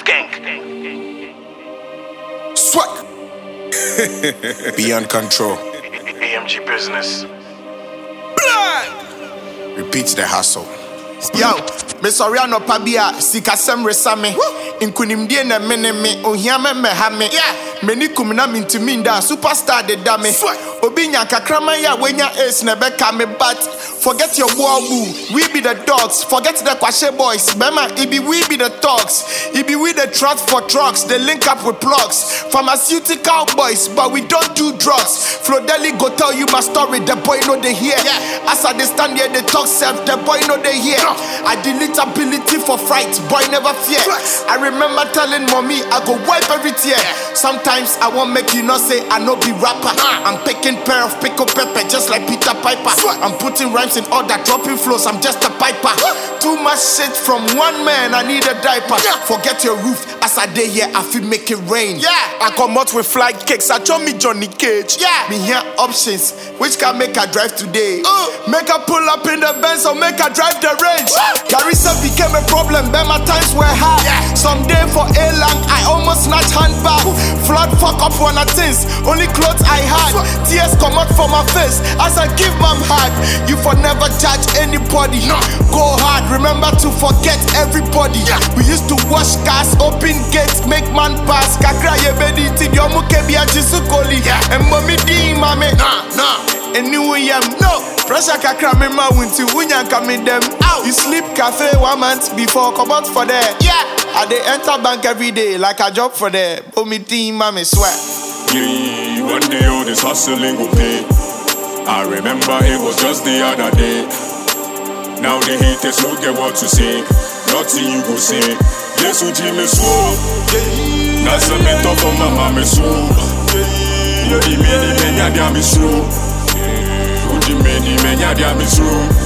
Skank. Swag. Beyond control. AMG business. Blood. Repeat the hustle. Yo, me sorry no pabia sikasem resame. Inkunimdie na meneme ohiame mehame. Meni kumina mintiminda superstar de dame. Obi nya kakrama ya wenya ace na beka me but forget your war boo. We be the dogs. Forget the Kwashe boys. Bema, it be we be the thugs. It be we the trucks for trucks. They link up with plugs. Pharmaceutical boys, but we don't do drugs. Flodeli go tell you my story. The boy know they hear. As I stand here, they talk self. The boy know they hear. I delete ability for fright. Boy never fear. I remember telling mommy I go wipe every tear. Sometimes I won't make you not say I know be rapper. I'm picking pair of pickle pepper just like Peter Piper. I'm putting rhymes in order, dropping flows. I'm just a piper. Too much shit from one man. I need a diaper. Forget your roof. As I day here, I feel make it rain. I come out with flight kicks. I show me Johnny Cage. Me here options. Which can make a drive today? Make a pull up in the Benz or make a drive the range. Carissa became a problem. But my times were hard. Someday for A-Lang, I almost snatch handbag. Flood fuck up one of things. Only clothes I had. Tears come out from my face as I give my heart. You for never judge anybody. Go hard, remember to forget everybody. We used to wash cars, open gates, make man pass. Kakra ye bedi ti yomu kebi ajisukoli. And mommy di mame. Anyway, no pressure kakra me ma winti unyan coming them out. You sleep cafe 1 month before come out for there. I dey enter bank every day like a job for there. Oh me team mame sweat. Yeah, one day all this hustling will pay. I remember it was just the other day. Now the haters don't get what to say. Nothing you go say. Yes, you Jimmy Swoo. That's a mentor for my mama Swoo. You di many menya dia me Swoo. You di many menya dia me Swoo.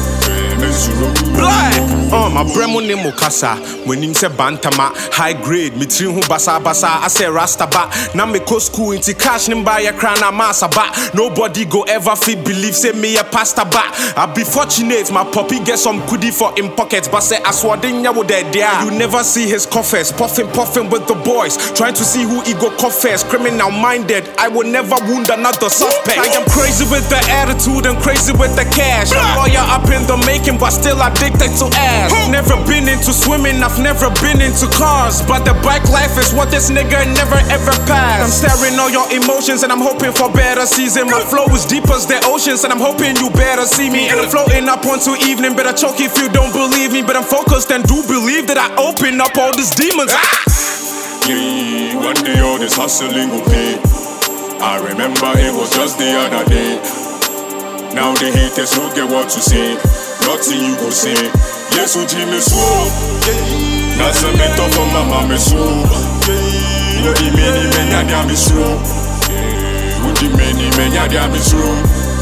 My bremo ne mokasa when him say bantama high grade me trim hu basa basa I say rasta ba na me go school into cash nim buy a crown na massa ba nobody go ever fit believe say me a pastor ba I be fortunate my puppy get some goodie for him pockets but say aswadenya wo there you never see his coffers puffing with the boys trying to see who he go confess criminal minded I will never wound another suspect I am crazy with the attitude and crazy with the cash a lawyer up in the making but still addicted to ass. Never been into swimming, I've never been into cars. But the bike life is what this nigga never ever passed. I'm staring all your emotions and I'm hoping for better season. My flow is deep as the oceans and I'm hoping you better see me. And I'm floating up onto evening, better choke if you don't believe me. But I'm focused and do believe that I open up all these demons. Yeah, one day all this hustling will pay. I remember it was just the other day. Now the haters don't get what to say. Nothing you go say. Yes, you Jimmy Swoo. That's a mentor for my mama Swoo. You di many menya dia me Swoo. You di many menya dia me Swoo.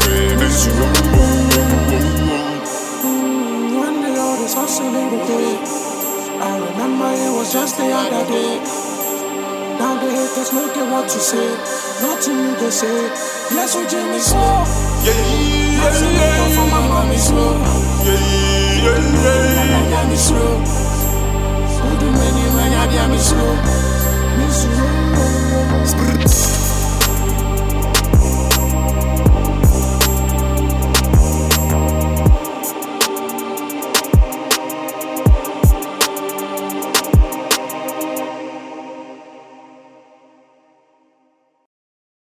One day all this hustling will pay. I remember it was just the other day. Now the haters don't get what to say. Nothing you go say. Yes, you Jimmy Swoo. That's a mentor for my mama Swoo. Yeah.